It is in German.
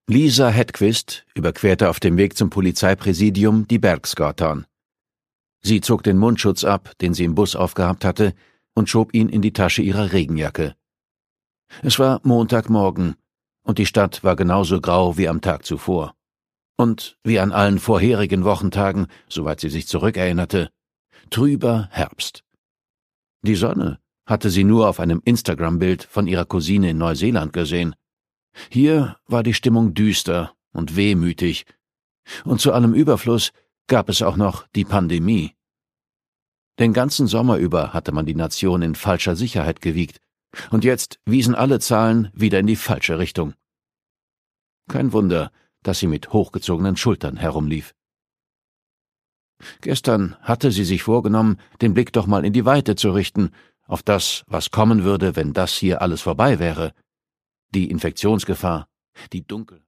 Lisa Hedquist überquerte auf dem Weg zum Polizeipräsidium die Bergsgatan. Sie zog den Mundschutz ab, den sie im Bus aufgehabt hatte, und schob ihn in die Tasche ihrer Regenjacke. Es war Montagmorgen, und die Stadt war genauso grau wie am Tag zuvor. Und wie an allen vorherigen Wochentagen, soweit sie sich zurückerinnerte, trüber Herbst. Die Sonne hatte sie nur auf einem Instagram-Bild von ihrer Cousine in Neuseeland gesehen. Hier war die Stimmung düster und wehmütig, und zu allem Überfluss gab es auch noch die Pandemie. Den ganzen Sommer über hatte man die Nation in falscher Sicherheit gewiegt, und jetzt wiesen alle Zahlen wieder in die falsche Richtung. Kein Wunder, dass sie mit hochgezogenen Schultern herumlief. Gestern hatte sie sich vorgenommen, den Blick doch mal in die Weite zu richten, auf das, was kommen würde, wenn das hier alles vorbei wäre. Die Infektionsgefahr, die